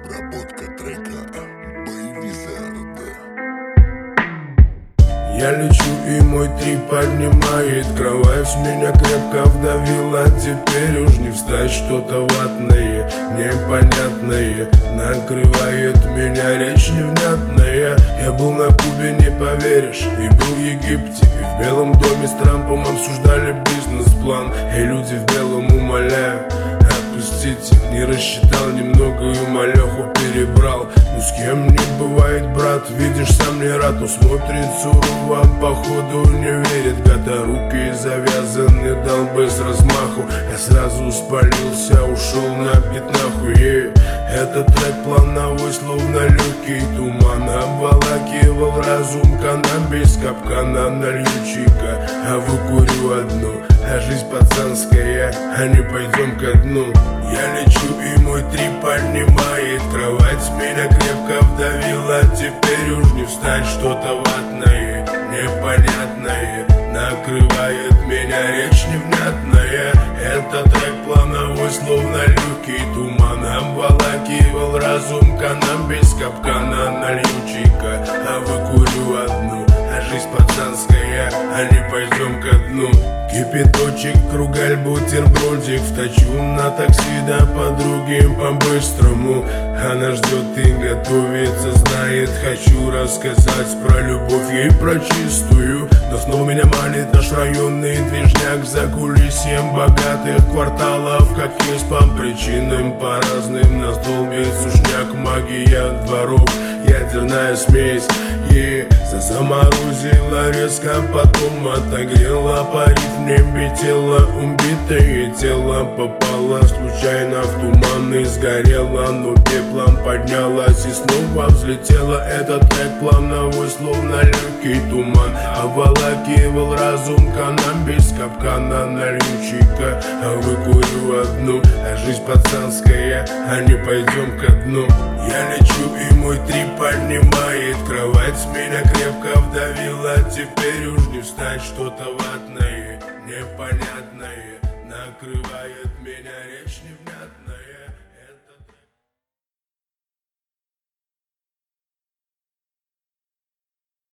Обработка трека Boy-Wizard. Я лечу и мой трип поднимает кровать. Меня крепко вдавило, теперь уж не встать. Что-то ватное, непонятное накрывает меня, речь невнятная. Я был на Кубе, не поверишь, и был в Египте, и в Белом доме с Трампом обсуждали бизнес-план. И люди в белом умоляю, отпустите, не рассчитал немного и малеху перебрал. Ну с кем не бывает, брат, видишь, сам не рад. Но смотрит сурово, походу не верит. Когда руки завязаны, дал бы с размаху. Я сразу спалился, ушел на нахуй. Этот трек плановой, словно легкий туман. Обволакивал разум, каннабис, капкана налью чика, а выкурю одну. А жизнь пацанская, а не пойдем ко дну. Я лечу и мой трип поднимает кровать. Меня крепко вдавило, теперь уж не встать. Что-то ватное, непонятное накрывает меня, речь невнятная. Этот трек плановой, словно легкий туман. Обволакивал разум, каннабис, капкана налью чика, а выкурю одну. А жизнь пацанская, а не пойдем ко дну. Кипяточек, кругаль, бутербродик вточу на такси до подруги по-быстрому. Она ждет и готовится, знает, хочу рассказать про любовь ей, про чистую. Но снова меня манит наш районный движняк за кулисьем богатых кварталов. Как есть по причинам, по разным на столбе сушняк, магия дворов, ядерная смесь. И заморозила резко, потом отогрела, парив в небе тело, убитое тело попало случайно в туман и сгорело, но пеплом поднялась и снова взлетела. Этот трек плановой, словно легкий туман. Обволакивал разум, каннабис, капкана налью чика, а выкурю одну. А жизнь пацанская, а не пойдем ко дну. Я лечу и мой трип поднимает кровать. Меня крепко вдавило, теперь уж не встать. Что-то ватное, непонятное накрывает меня, речь невнятная.